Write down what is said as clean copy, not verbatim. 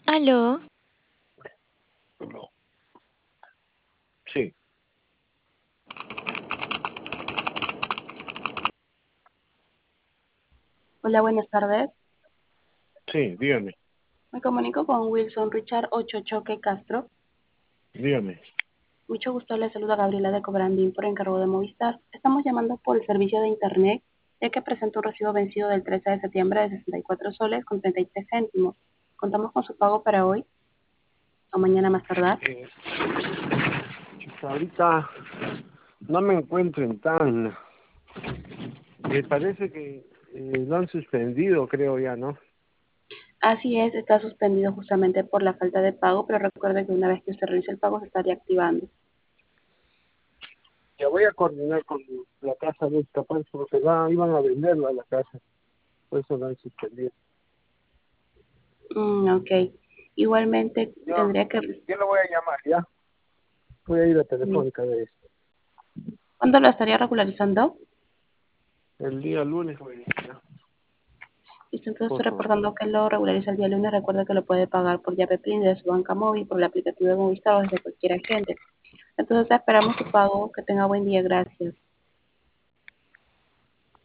Aló, No. Sí, Hola, buenas tardes. sí, dígame, Me comunico con Wilson Richard Ocho Choque Castro. dígame. Mucho gusto, le saluda Gabriela de Cobrandín por encargo de Movistar. Estamos llamando por el servicio de Internet, ya que presenta un recibo vencido del 13 de septiembre de 64 soles con 33 céntimos. Contamos con su pago para hoy o mañana más tardar. Eh, Ahorita no me encuentro en tan... Me parece que lo han suspendido, creo ya, ¿no? Así es, está suspendido justamente por la falta de pago, pero recuerde que una vez que usted realice el pago se estaría activando. Ya voy a coordinar con la casa de capaz porque iban a venderla la casa, por eso lo han suspendido. Ok. Igualmente Yo, tendría que... yo lo voy a llamar, ¿ya? Voy a ir a Telefónica de esto. ¿Cuándo lo estaría regularizando? El día lunes voy a ir, ¿ya? Listo, entonces Por estoy favor. reportando que lo regulariza el día lunes. Recuerda que lo puede pagar por Yape Plin de su banca móvil, por el aplicativo de Movistar o desde cualquier agente. Entonces esperamos su pago. Que tenga buen día. Gracias.